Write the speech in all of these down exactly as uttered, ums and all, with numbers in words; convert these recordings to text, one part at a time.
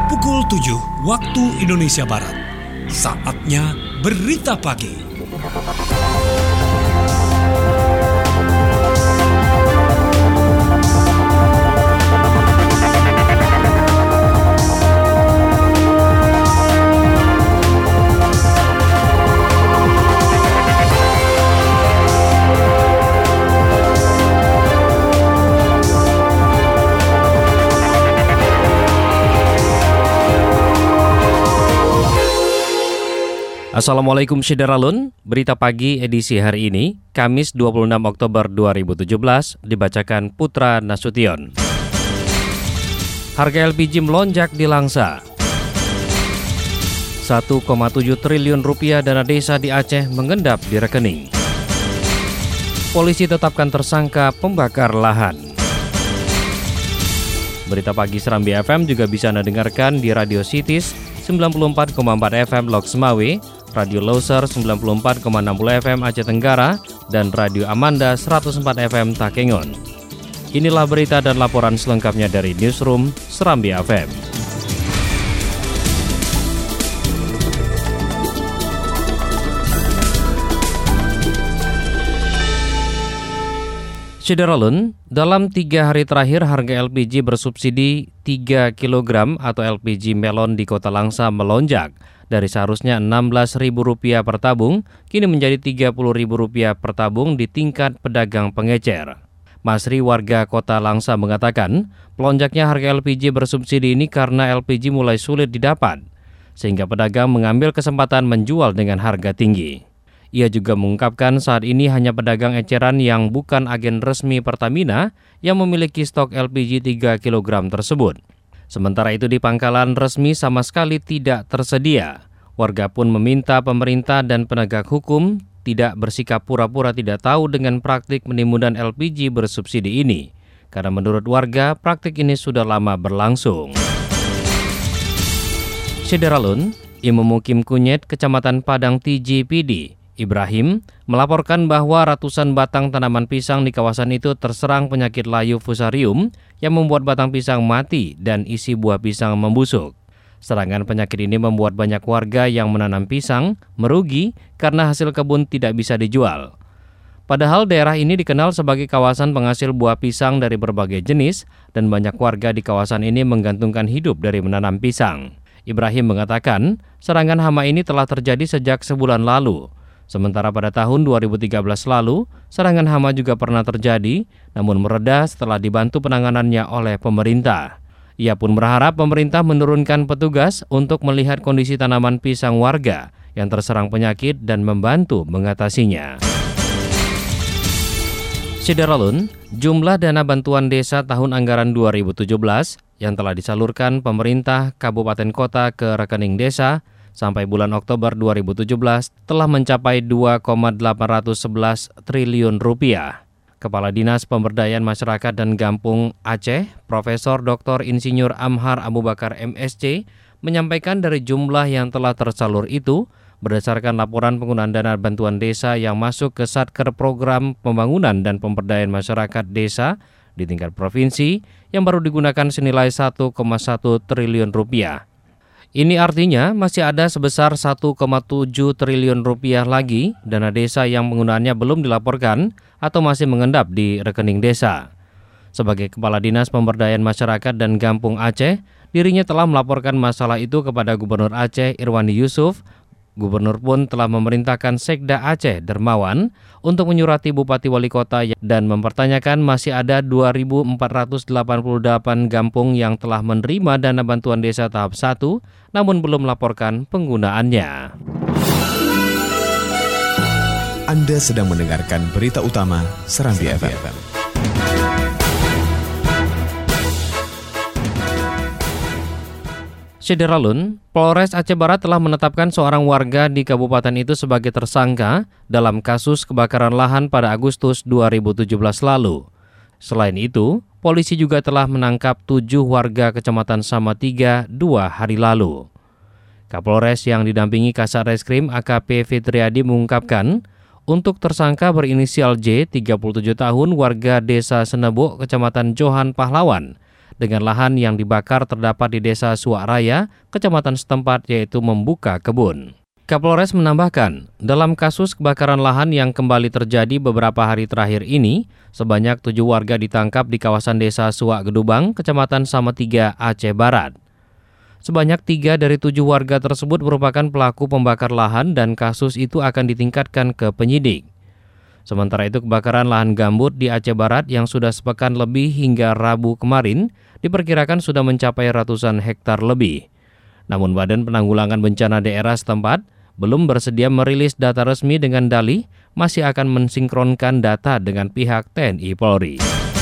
pukul tujuh waktu Indonesia Barat. Saatnya Berita Pagi. Assalamualaikum Syederalun, Berita Pagi edisi hari ini, Kamis dua puluh enam Oktober dua ribu tujuh belas, dibacakan Putra Nasution. Harga L P G melonjak di Langsa. satu koma tujuh triliun rupiah dana desa di Aceh mengendap di rekening. Polisi tetapkan tersangka pembakar lahan. Berita Pagi Serambi F M juga bisa Anda dengarkan di Radio Cities sembilan puluh empat koma empat F M Lok Semawe, Radio Loser sembilan puluh empat koma enam puluh F M Aceh Tenggara, dan Radio Amanda seratus empat F M Takengon. Inilah berita dan laporan selengkapnya dari Newsroom Serambi F M. Syederalun, dalam tiga hari terakhir harga L P G bersubsidi tiga kilogram atau L P G melon di Kota Langsa melonjak. Dari seharusnya enam belas ribu rupiah per tabung, kini menjadi tiga puluh ribu rupiah per tabung di tingkat pedagang pengecer. Masri warga Kota Langsa mengatakan, pelonjaknya harga L P G bersubsidi ini karena L P G mulai sulit didapat, sehingga pedagang mengambil kesempatan menjual dengan harga tinggi. Ia juga mengungkapkan saat ini hanya pedagang eceran yang bukan agen resmi Pertamina yang memiliki stok L P G tiga kilogram tersebut. Sementara itu di pangkalan resmi sama sekali tidak tersedia. Warga pun meminta pemerintah dan penegak hukum tidak bersikap pura-pura tidak tahu dengan praktik penimbunan L P G bersubsidi ini. Karena menurut warga, praktik ini sudah lama berlangsung. Syederalun, Imam Mukim Kunyit, Kecamatan Padang T J P D, Ibrahim, melaporkan bahwa ratusan batang tanaman pisang di kawasan itu terserang penyakit layu fusarium yang membuat batang pisang mati dan isi buah pisang membusuk. Serangan penyakit ini membuat banyak warga yang menanam pisang merugi karena hasil kebun tidak bisa dijual. Padahal daerah ini dikenal sebagai kawasan penghasil buah pisang dari berbagai jenis dan banyak warga di kawasan ini menggantungkan hidup dari menanam pisang. Ibrahim mengatakan, serangan hama ini telah terjadi sejak sebulan lalu. Sementara pada tahun dua ribu tiga belas lalu, serangan hama juga pernah terjadi, namun mereda setelah dibantu penanganannya oleh pemerintah. Ia pun berharap pemerintah menurunkan petugas untuk melihat kondisi tanaman pisang warga yang terserang penyakit dan membantu mengatasinya. Syederalun, jumlah dana bantuan desa tahun anggaran dua ribu tujuh belas yang telah disalurkan pemerintah kabupaten kota ke rekening desa sampai bulan Oktober dua ribu tujuh belas telah mencapai dua koma delapan satu satu triliun rupiah. Kepala Dinas Pemberdayaan Masyarakat dan Gampung Aceh, Profesor Doktor Insinyur Amhar Abu Bakar M Si, menyampaikan dari jumlah yang telah tersalur itu, berdasarkan laporan penggunaan dana bantuan desa yang masuk ke Satker Program Pembangunan dan Pemberdayaan Masyarakat Desa di tingkat provinsi yang baru digunakan senilai satu koma satu triliun rupiah. Ini artinya masih ada sebesar satu koma tujuh triliun rupiah lagi dana desa yang penggunaannya belum dilaporkan atau masih mengendap di rekening desa. Sebagai Kepala Dinas Pemberdayaan Masyarakat dan Gampung Aceh, dirinya telah melaporkan masalah itu kepada Gubernur Aceh Irwandi Yusuf. Gubernur pun telah memerintahkan Sekda Aceh Dermawan untuk menyurati Bupati Wali Kota dan mempertanyakan masih ada dua ribu empat ratus delapan puluh delapan gampung yang telah menerima dana bantuan desa tahap satu namun belum melaporkan penggunaannya. Anda sedang mendengarkan berita utama Serambi F M. Syederalun, Polres Aceh Barat telah menetapkan seorang warga di kabupaten itu sebagai tersangka dalam kasus kebakaran lahan pada Agustus dua ribu tujuh belas lalu. Selain itu, polisi juga telah menangkap tujuh warga Kecamatan Samatiga dua hari lalu. Kapolres yang didampingi Kasat Reskrim A K P Fitriadi mengungkapkan, untuk tersangka berinisial J, tiga puluh tujuh tahun, warga Desa Senebuk, Kecamatan Johan Pahlawan, dengan lahan yang dibakar terdapat di Desa Suwaraya, kecamatan setempat, yaitu membuka kebun. Kapolres menambahkan, dalam kasus kebakaran lahan yang kembali terjadi beberapa hari terakhir ini, sebanyak tujuh warga ditangkap di kawasan Desa Suwak Gedubang, Kecamatan Samatiga, Aceh Barat. Sebanyak tiga dari tujuh warga tersebut merupakan pelaku pembakar lahan dan kasus itu akan ditingkatkan ke penyidik. Sementara itu kebakaran lahan gambut di Aceh Barat yang sudah sepekan lebih hingga Rabu kemarin diperkirakan sudah mencapai ratusan hektar lebih. Namun Badan Penanggulangan Bencana Daerah setempat belum bersedia merilis data resmi dengan dalih masih akan mensinkronkan data dengan pihak T N I Polri.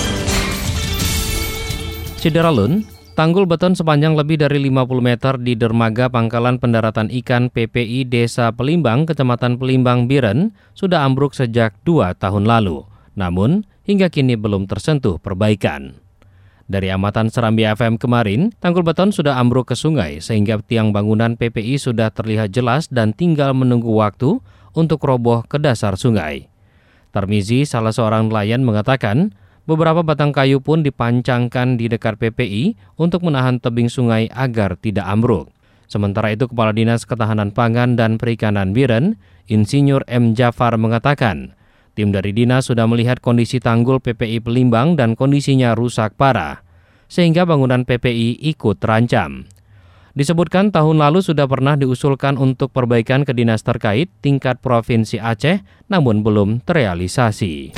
Sideralun, tanggul beton sepanjang lebih dari lima puluh meter di dermaga Pangkalan Pendaratan Ikan P P I Desa Pelimbang, Kecamatan Pelimbang, Biren, sudah ambruk sejak dua tahun lalu. Namun, hingga kini belum tersentuh perbaikan. Dari amatan Serambi F M kemarin, tanggul beton sudah ambruk ke sungai sehingga tiang bangunan P P I sudah terlihat jelas dan tinggal menunggu waktu untuk roboh ke dasar sungai. Tarmizi, salah seorang nelayan, mengatakan beberapa batang kayu pun dipancangkan di dekat P P I untuk menahan tebing sungai agar tidak ambruk. Sementara itu, Kepala Dinas Ketahanan Pangan dan Perikanan Biren, Insinyur M. Jafar, mengatakan tim dari dinas sudah melihat kondisi tanggul P P I Pelimbang dan kondisinya rusak parah, sehingga bangunan P P I ikut terancam. Disebutkan tahun lalu sudah pernah diusulkan untuk perbaikan ke dinas terkait tingkat Provinsi Aceh, namun belum terrealisasi.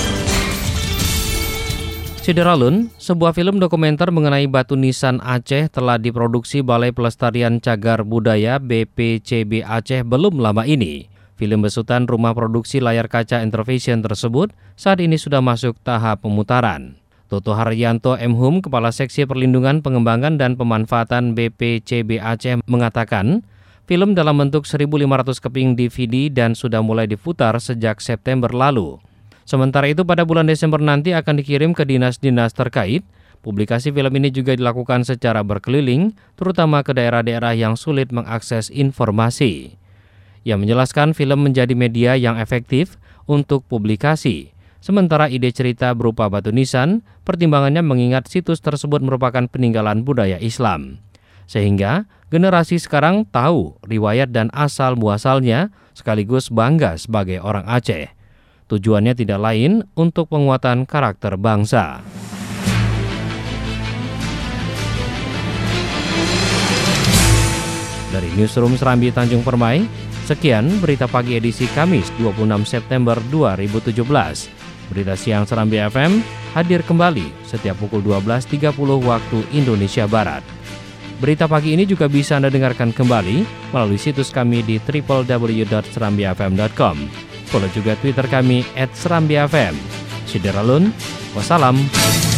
Sideralun, sebuah film dokumenter mengenai batu nisan Aceh telah diproduksi Balai Pelestarian Cagar Budaya B P C B Aceh belum lama ini. Film besutan Rumah Produksi Layar Kaca Intervision tersebut saat ini sudah masuk tahap pemutaran. Toto Haryanto M Hum, Kepala Seksi Perlindungan Pengembangan dan Pemanfaatan B P C B Aceh, mengatakan film dalam bentuk seribu lima ratus keping D V D dan sudah mulai diputar sejak September lalu. Sementara itu pada bulan Desember nanti akan dikirim ke dinas-dinas terkait. Publikasi film ini juga dilakukan secara berkeliling, terutama ke daerah-daerah yang sulit mengakses informasi. Ia menjelaskan film menjadi media yang efektif untuk publikasi. Sementara ide cerita berupa batu nisan, pertimbangannya mengingat situs tersebut merupakan peninggalan budaya Islam. Sehingga generasi sekarang tahu riwayat dan asal-muasalnya sekaligus bangga sebagai orang Aceh. Tujuannya tidak lain untuk penguatan karakter bangsa. Dari Newsroom Serambi Tanjung Permai, sekian berita pagi edisi Kamis dua puluh enam September dua ribu tujuh belas. Berita siang Serambi F M hadir kembali setiap pukul dua belas tiga puluh waktu Indonesia Barat. Berita pagi ini juga bisa Anda dengarkan kembali melalui situs kami di w w w dot serambi f m dot com. Follow juga Twitter kami at serambi f m. Sideralun, wassalam.